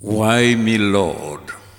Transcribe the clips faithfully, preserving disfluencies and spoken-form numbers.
Why me, Lord?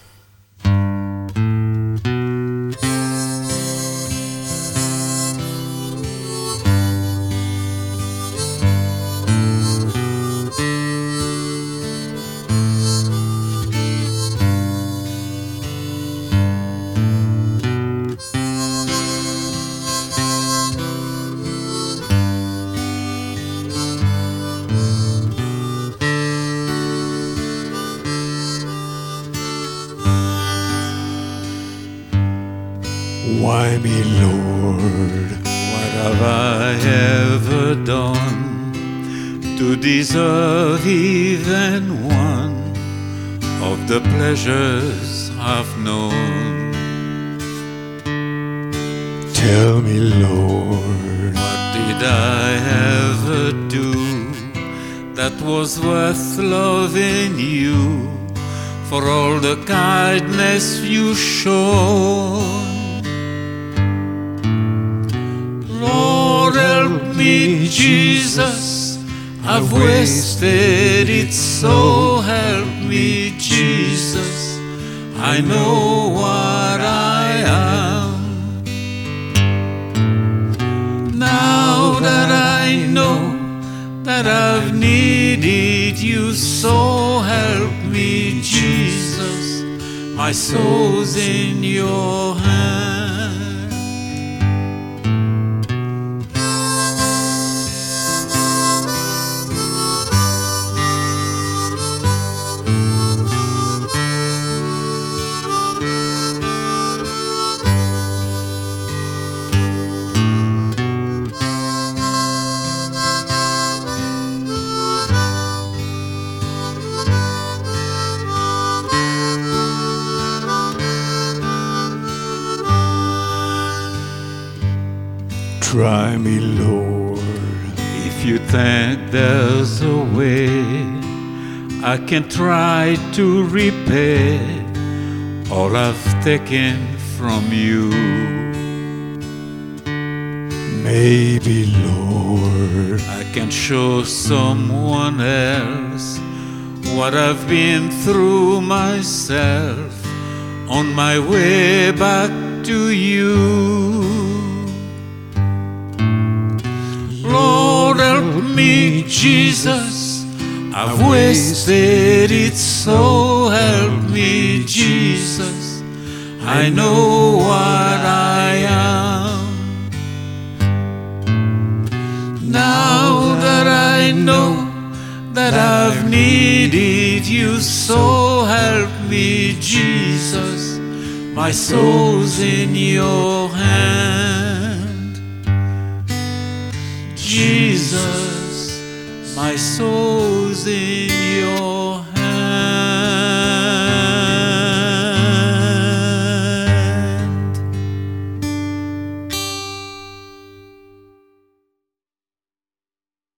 Why me, Lord? What have I ever done to deserve even one of the pleasures I've known? Tell me, Lord. What did I ever do that was worth loving you for all the kindness you showed? Lord, help me, Jesus, I've wasted it, so help me, Jesus, I know what I am. Now that I know that I've needed you, so help me, Jesus, my soul's in your hand. Try me, Lord. If you think there's a way I can try to repay all I've taken from you, maybe, Lord, I can show someone else what I've been through myself on my way back to you. Lord, help me, Jesus, I've wasted it, so help me, Jesus, I know what I am. Now that I know that I've needed you, so help me, Jesus, my soul's in your hand. Jesus, my soul's in your hand.